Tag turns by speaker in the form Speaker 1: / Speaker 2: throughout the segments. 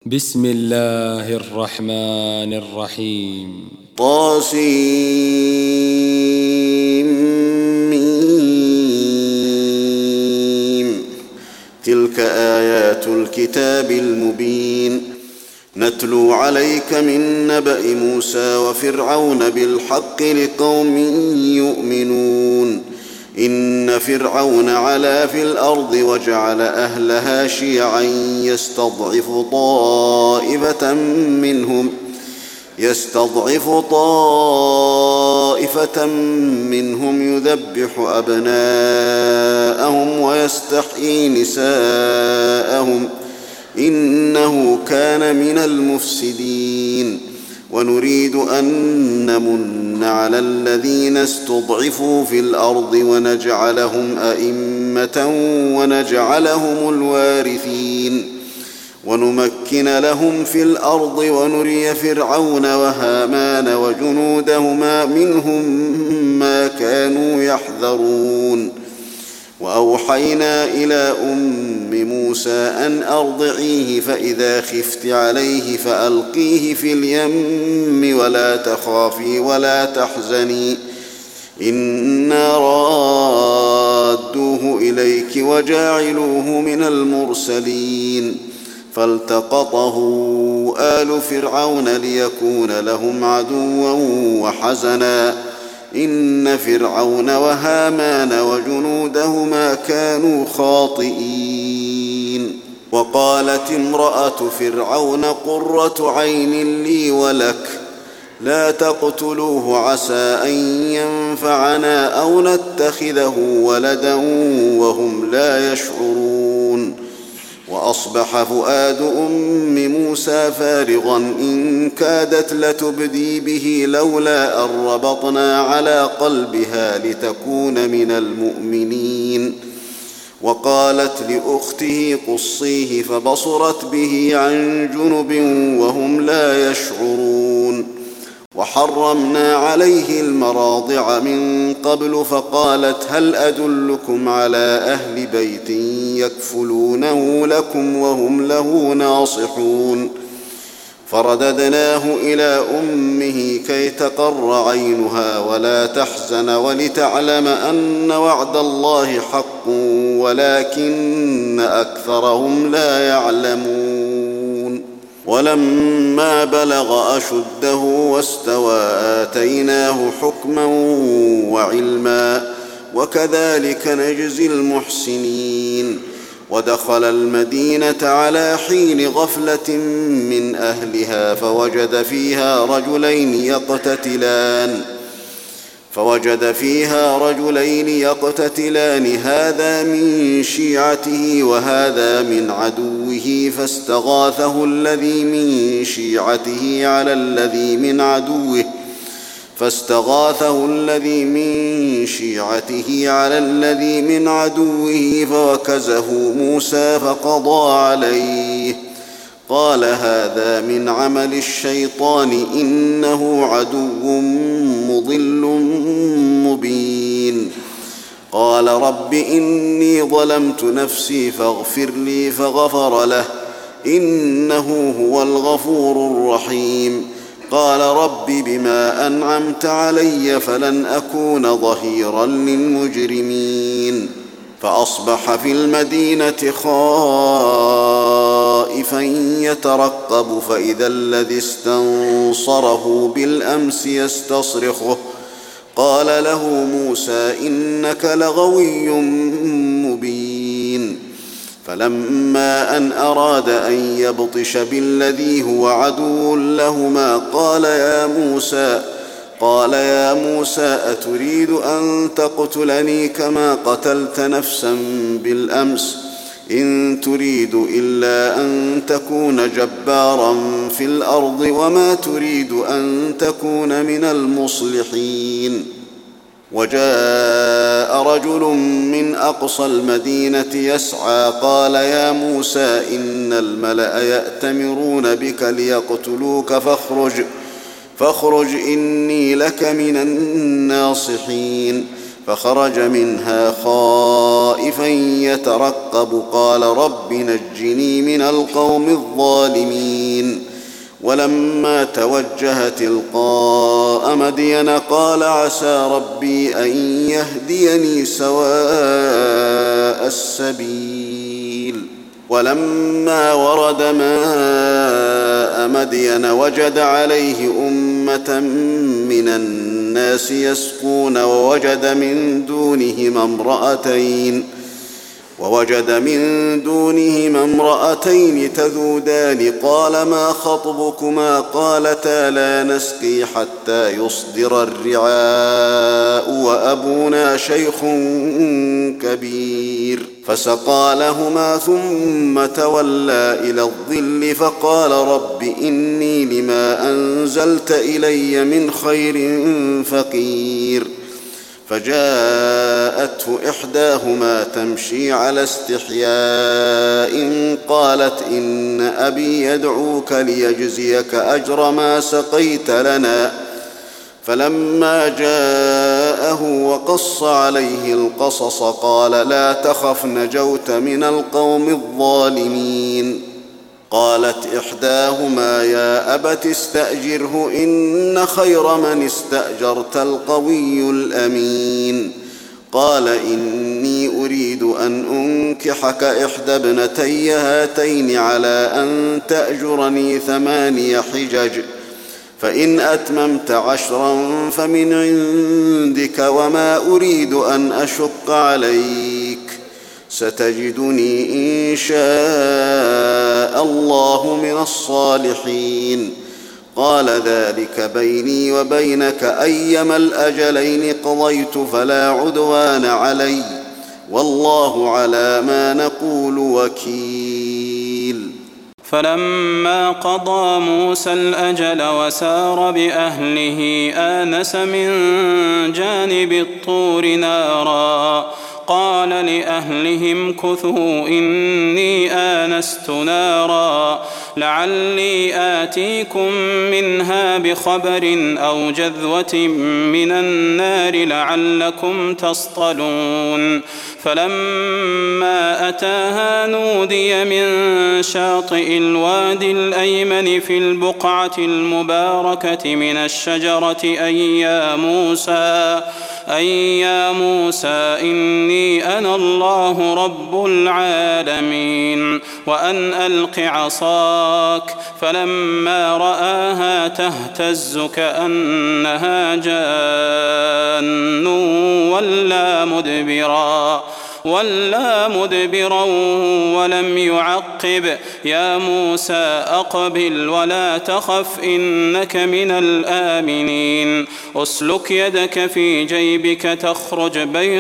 Speaker 1: بسم الله الرحمن الرحيم.
Speaker 2: طاسيم. تلك آيات الكتاب المبين. نتلو عليك من نبأ موسى وفرعون بالحق لقوم يؤمنون. إن فرعون علا في الأرض وجعل أهلها شيعا يستضعف طائفة منهم يذبح أبناءهم ويستحيي نساءهم إنه كان من المفسدين. ونريد أن نمن على الذين استضعفوا في الأرض ونجعلهم أئمة ونجعلهم الوارثين ونمكن لهم في الأرض ونري فرعون وهامان وجنودهما منهم ما كانوا يحذرون. وأوحينا إلى أم موسى أن أرضعيه فإذا خفت عليه فألقيه في اليم ولا تخافي ولا تحزني إنا رادوه إليك وجاعلوه من المرسلين. فالتقطه آل فرعون ليكون لهم عدوا وحزنا إن فرعون وهامان وجنودهما كانوا خاطئين. وقالت امرأة فرعون قرة عين لي ولك لا تقتلوه عسى أن ينفعنا أو نتخذه ولدا وهم لا يشعرون. وأصبح فؤاد أم موسى فارغا إن كادت لتبدي به لولا أن ربطنا على قلبها لتكون من المؤمنين. وقالت لأخته قصيه فبصرت به عن جنب وهم لا يشعرون. وحرمنا عليه المراضع من قبل فقالت هل أدلكم على أهل بيت يكفلونه لكم وهم له ناصحون. فرددناه إلى أمه كي تقر عينها ولا تحزن ولتعلم أن وعد الله حق ولكن أكثرهم لا يعلمون. ولما بلغ أشده واستوى آتيناه حكما وعلما وكذلك نجزي المحسنين. ودخل المدينة على حين غفلة من أهلها فوجد فيها رجلين يقتتلان هذا من شيعته وهذا من عدوه فاستغاثه الذي من شيعته على الذي من عدوه فوكزه موسى فقضى عليه. قال هذا من عمل الشيطان إنه عدو مضل مبين. قال رب إني ظلمت نفسي فاغفر لي فغفر له إنه هو الغفور الرحيم. قال رب بما أنعمت علي فلن أكون ظهيرا للمجرمين. فأصبح في المدينة خائفا يترقب فإذا الذي استنصره بالأمس يستصرخه قال له موسى إنك لغوي مبين. فلما أن أراد أن يبطش بالذي هو عدو لهما قال يا موسى أتريد أن تقتلني كما قتلت نفسا بالأمس إن تريد إلا أن تكون جبارا في الأرض وما تريد أن تكون من المصلحين. وجاء رجل من أقصى المدينة يسعى قال يا موسى إن الملأ يأتمرون بك ليقتلوك فاخرج إني لك من الناصحين. فخرج منها خائفا يترقب قال رب نجني من القوم الظالمين. ولما توجه تلقاء مدين قال عسى ربي أن يهديني سواء السبيل. ولما ورد ماء مدين وجد عليه أمة من الناس يسقون ووجد من دونهما امرأتين تذودان قال ما خطبكما قالتا لا نسقي حتى يصدر الرعاء وأبونا شيخ كبير. فسقى لهما ثم تولى إلى الظل فقال رب إني لما أنزلت إلي من خير فقير. فجاءته إحداهما تمشي على استحياء قالت إن أبي يدعوك ليجزيك أجر ما سقيت لنا. فلما جاءه وقص عليه القصص قال لا تخف نجوت من القوم الظالمين. قالت إحداهما يا أبت استأجره إن خير من استأجرت القوي الأمين. قال إني أريد أن أنكحك إحدى ابنتي هاتين على أن تأجرني 8 حجج فإن أتممت 10 فمن عندك وما أريد أن أشق عليك ستجدني إن شاء الله من الصالحين. قال ذلك بيني وبينك أيما الأجلين قضيت فلا عدوان علي والله على ما نقول وكيل.
Speaker 3: فلما قضى موسى الأجل وسار بأهله آنس من جانب الطور نارا قال لأهلهم كثوا إني آنست نارا لعلي آتيكم منها بخبر أو جذوة من النار لعلكم تصطلون. فلما أتاها نودي من شاطئ الوادي الأيمن في البقعة المباركة من الشجرة أي يا موسى إني أنا الله رب العالمين وأن ألق عصاك. فلما رآها تهتز كأنها جان ولا مدبرا ولم يعقب. يا موسى أقبل ولا تخف إنك من الآمنين. أسلك يدك في جيبك تخرج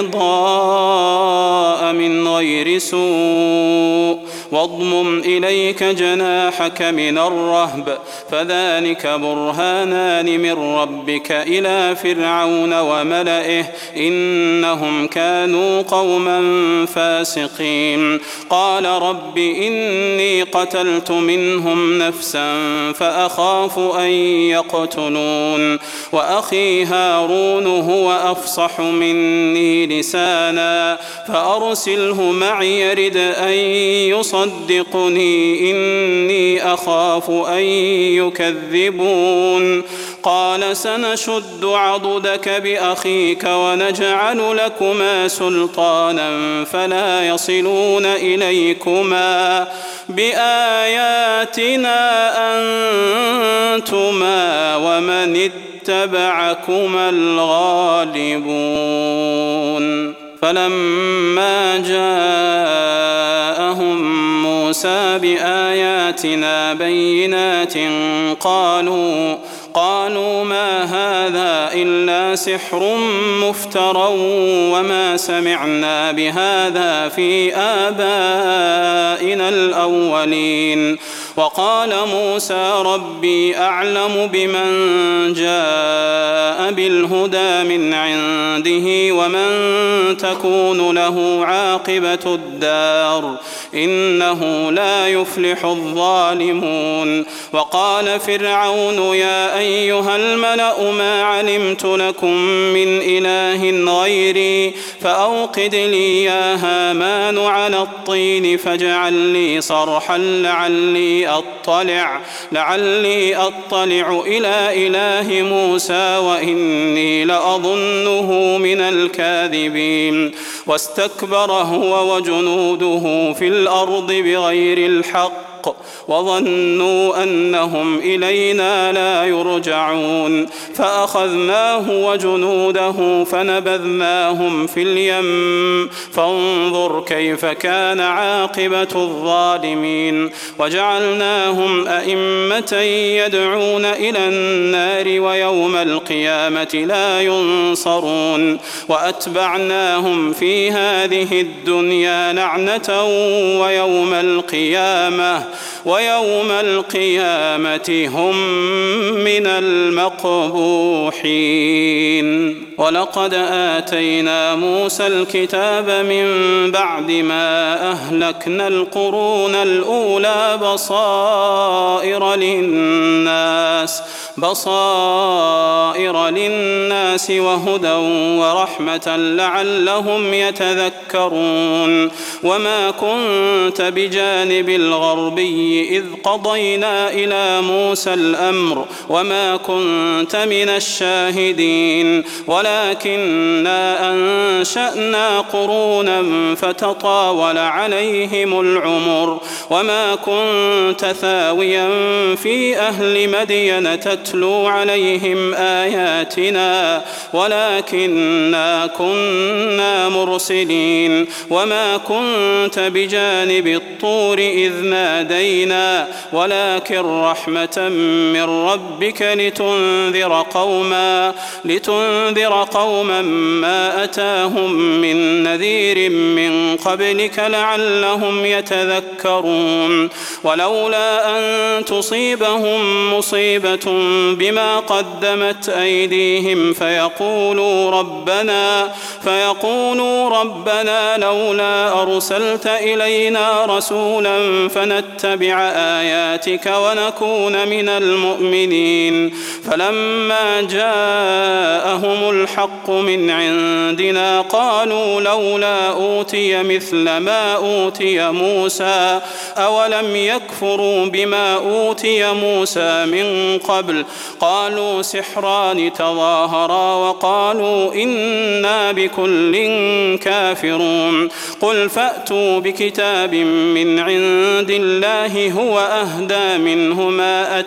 Speaker 3: بيضاء من غير سوء واضمم إليك جناحك من الرهب فذلك برهانان من ربك إلى فرعون وملئه إنهم كانوا قوما فاسقين. قال رب إني قتلت منهم نفسا فأخاف أن يقتلون وأخي هارون هو أفصح مني لسانا فأرسله معي يرد أن يصدقني إني أخاف أن يكذبون. قال سنشد عضدك بأخيك ونجعل لكما سلطانا فلا يصلون إليكما بآياتنا أنتما ومن اتبعكما الغالبون. فلما جاءهم موسى بآياتنا بينات قالوا ما هذا إلا سحر مفترى وما سمعنا بهذا في آبائنا الأولين. وقال موسى ربي أعلم بمن جاء بالهدى من عنده ومن تكون له عاقبة الدار إنه لا يفلح الظالمون. وقال فرعون يا أيها الملأ ما علمت لكم من إله غيري فأوقد لي يا هامان على الطين فاجعل لي صرحا لعلي أطلع إلى إله موسى وإني لأظنه من الكاذبين. واستكبر هو وجنوده في الأرض بغير الحق وظنوا أنهم إلينا لا يرجعون فأخذناه وجنوده فنبذناهم في اليم فانظر كيف كان عاقبة الظالمين. وجعلناهم أئمة يدعون إلى النار ويوم القيامة لا ينصرون. وأتبعناهم في هذه الدنيا لعنة ويوم القيامة هم من المقبوحين. ولقد آتينا موسى الكتاب من بعد ما أهلكنا القرون الأولى بصائر للناس وهدى ورحمة لعلهم يتذكرون. وما كنت بجانب الغربي إذ قضينا إلى موسى الأمر وما كنت من الشاهدين ولكننا أنشأنا قرونا فتطاول عليهم العمر وما كنت ثاويا في أهل مدين تتلو عليهم آياتنا ولكننا كنا مرسلين. وما كنت بجانب الطور إذ نادينا ولكن رحمة من ربك لتنذر قوما ما أتاهم من نذير من قبلك لعلهم يتذكرون. ولولا أن تصيبهم مصيبة بما قدمت أيديهم فيقولوا ربنا لولا أرسلت إلينا رسولا فنتبع آياتك ونكون من المؤمنين. فلما جاءهم الحق من عندنا قالوا لولا أوتي مثل ما أوتي موسى أولم يكفروا بما أوتي موسى من قبل قالوا سحران تظاهرا وقالوا إنا بكل كافرون. قل فأتوا بكتاب من عند الله هو أهدى منهما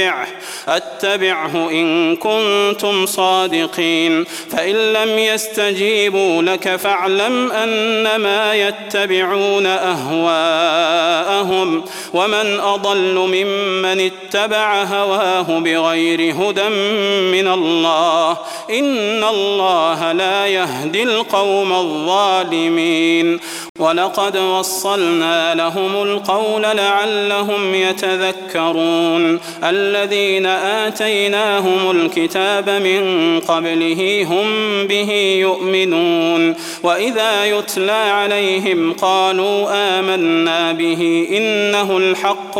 Speaker 3: أتبعه إن كنتم صادقين. فإن لم يستجيبوا لك فاعلم أنما يتبعون أهواءهم ومن أضل ممن اتبع هواه بغير هدى من الله إن الله لا يهدي القوم الظالمين. ولقد وصلنا لهم القول لعلهم يتذكرون. الذين آتيناهم الكتاب من قبله هم به يؤمنون. وإذا يتلى عليهم قالوا آمنا به إنه الحق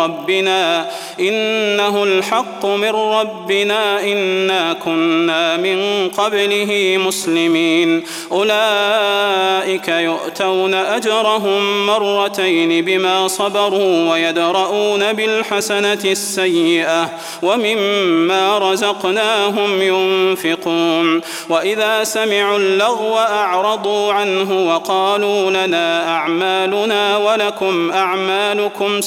Speaker 3: من ربنا إنا كنا من قبله مسلمين. أولئك يؤتون أجرهم مرتين بما صبروا ويدرؤون بالحسنة السيئة ومما رزقناهم ينفقون. وإذا سمعوا اللغو أعرضوا عنه وقالوا لنا أعمالنا ولكم أعمالكم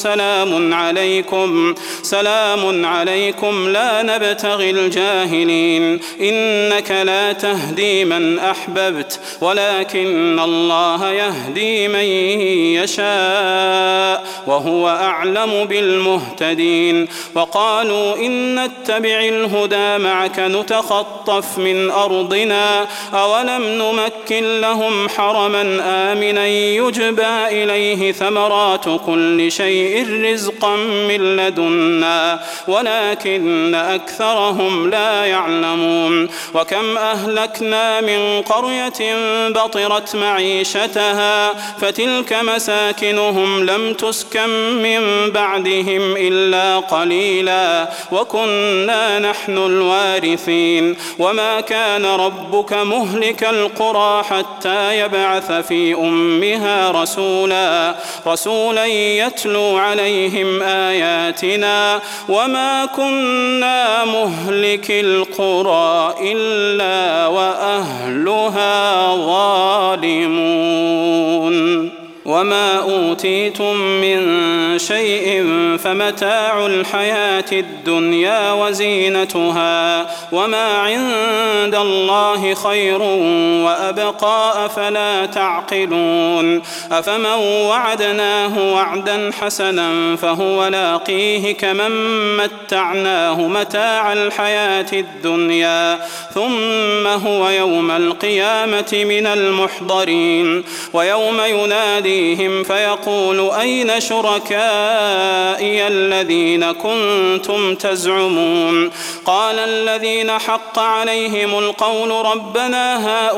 Speaker 3: سلام عليكم لا نبتغي الجاهلين إنك لا تهدي من أحببت ولكن الله يهدي يهدي من يشاء وهو أعلم بالمهتدين. وقالوا إن نتبع الهدى معك نتخطف من أرضنا أولم نمكن لهم حرما آمنا يجبى إليه ثمرات كل شيء رزقا من لدنا ولكن أكثرهم لا يعلمون. وكم أهلكنا من قرية بطرت معيشتها فتلك مساكنهم لم تسكن من بعدهم إلا قليلا وكنا نحن الوارثين. وما كان ربك مهلك القرى حتى يبعث في أمها رسولا يتلو عليهم آياتنا وما كنا مهلك القرى إلا وأهلها ظالمون. وما أوتيتم من شيء فمتاع الحياة الدنيا وزينتها وما عند الله خير وأبقى أفلا تعقلون. أفمن وعدناه وعدا حسنا فهو لاقيه كمن متعناه متاع الحياة الدنيا ثم هو يوم القيامة من المحضرين. ويوم يناديهم فيقول أين شركائي الذين كنتم تزعمون قال الذين حق عليهم القول ربنا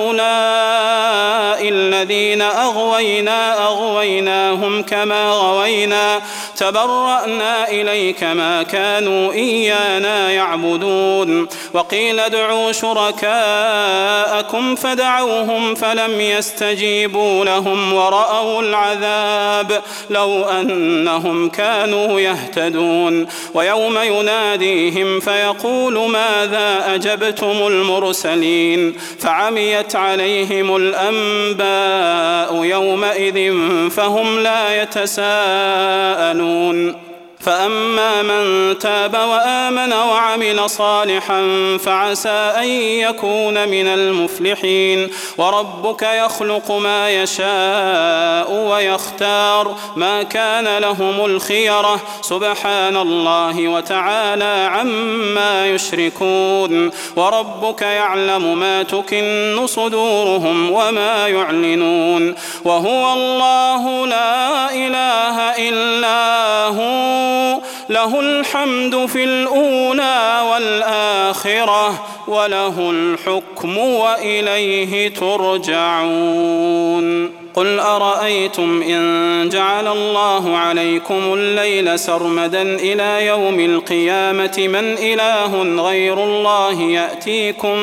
Speaker 3: هؤلاء الذين أغويناهم كما غوينا تبرأنا إليك ما كانوا إيانا يعبدون. وقيل ادعوا شركاءكم فدعوهم فلم يستجيبوا لهم ورأوا العذاب لو أنهم كانوا يهتدون. ويوم يناديهم فيقول ماذا أجبتم المرسلين فعميت عليهم الأنباء يومئذ فهم لا يتساءلون. فأما من تاب وآمن وعمل صالحا فعسى أن يكون من المفلحين. وربك يخلق ما يشاء ويختار ما كان لهم الخيرة سبحان الله وتعالى عما يشركون. وربك يعلم ما تكن صدورهم وما يعلنون وهو الله لا إله إلا هو له الحمد في الأولى والآخرة وله الحكم وإليه ترجعون. قل أرأيتم إن جعل الله عليكم الليل سرمدا إلى يوم القيامة من إله غير الله يأتيكم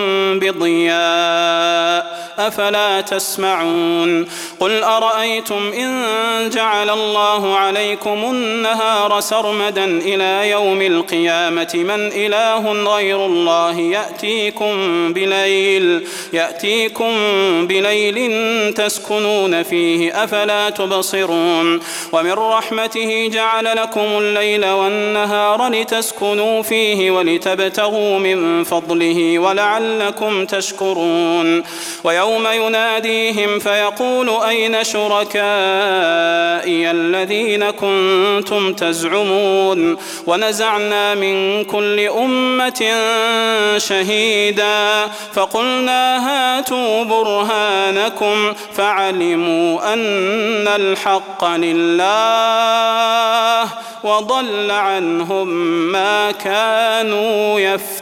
Speaker 3: بضياء أفلا تسمعون. قل أرأيتم إن جعل الله عليكم النهار سرمدا إلى يوم القيامة من إله غير الله يأتيكم بليل تسكنون فيه أفلا تبصرون. ومن رحمته جعل لكم الليل والنهار لتسكنوا فيه ولتبتغوا من فضله ولعلكم تشكرون. ويوم يناديهم فيقول أين شركائي الذين كنتم تزعمون ونزعنا من كل أمة شهيدا فقلنا هاتوا برهانكم فعلموا أن الحق لله وضل عنهم ما كانوا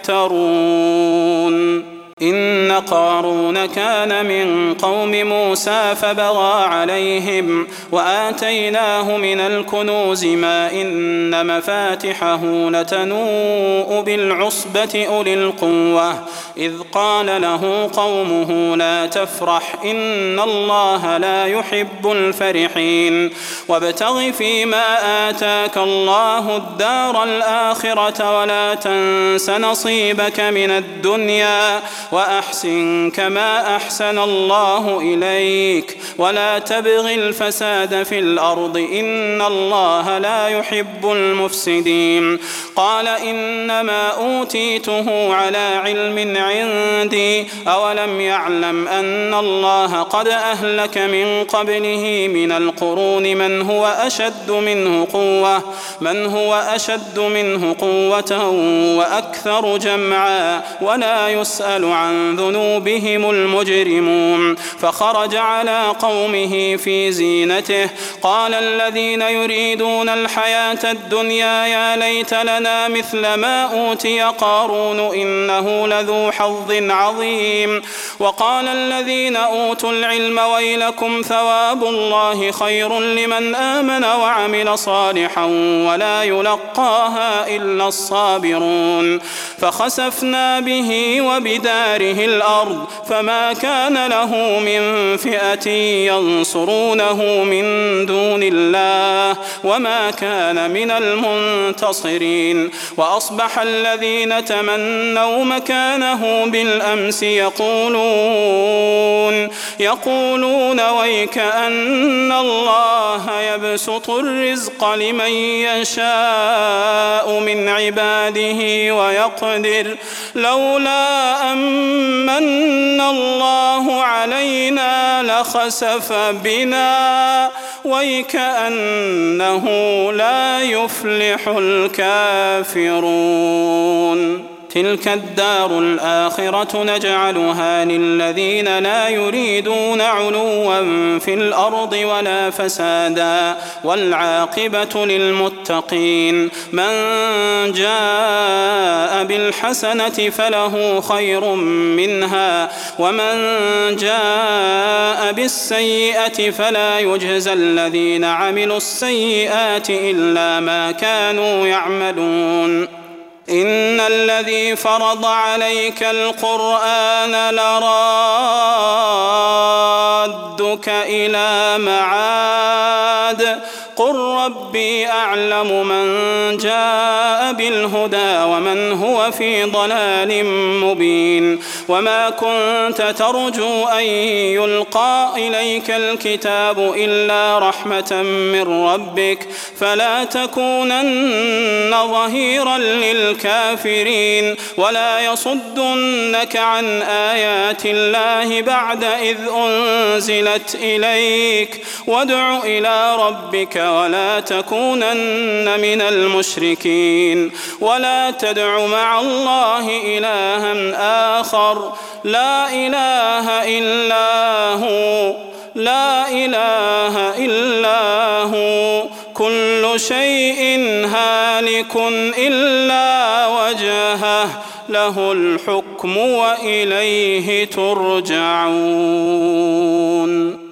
Speaker 3: يفترون. إن قارون كان من قوم موسى فبغى عليهم وآتيناه من الكنوز ما إن مفاتحه لتنوء بالعصبة أولي القوة إذ قال له قومه لا تفرح إن الله لا يحب الفرحين. وابتغ فيما آتاك الله الدار الآخرة ولا تنس نصيبك من الدنيا وأحسن كما أحسن الله إليك ولا تبغ الفساد في الأرض إن الله لا يحب المفسدين. قال إنما أوتيته على علم عندي أولم يعلم أن الله قد أهلك من قبله من القرون من هو أشد منه قوة وأكثر جمعا ولا يسأل عن ذنوبهم المجرمون. فخرج على قومه في زينته قال الذين يريدون الحياة الدنيا يا ليت لنا مثل ما أوتي قارون إنه لذو حظ عظيم. وقال الذين أوتوا العلم ويلكم ثواب الله خير لمن آمن وعمل صالحا ولا يلقاها إلا الصابرون. فخسفنا به وبداره الأرض فما كان له من فئة ينصرونه من دون الله وما كان من المنتصرين. وأصبح الذين تمنوا مكانه بالأمس يقولون ويك أن الله يبسط الرزق لمن يشاء من عباده ويقدر لولا أمن الله علينا لخسف بنا ويكأنه لا يفلح الكافرون. تلك الدار الآخرة نجعلها للذين لا يريدون علوا في الأرض ولا فسادا والعاقبة للمتقين. من جاء بالحسنة فله خير منها ومن جاء بالسيئة فلا يجزى الذين عملوا السيئات إلا ما كانوا يعملون. إن الذي فرض عليك القرآن لرادك إلى معاد قل ربي أعلم من جاء بالهدى ومن هو في ضلال مبين. وما كنت ترجو أن يلقى إليك الكتاب إلا رحمة من ربك فلا تكونن ظهيرا للكافرين ولا يصدنك عن آيات الله بعد إذ أنزلت إليك وادع إلى ربك ولا تكونن من المشركين. ولا تدع مع الله إلها آخر لا إله إلا هو كل شيء هالك إلا وجهه له الحكم وإليه ترجعون.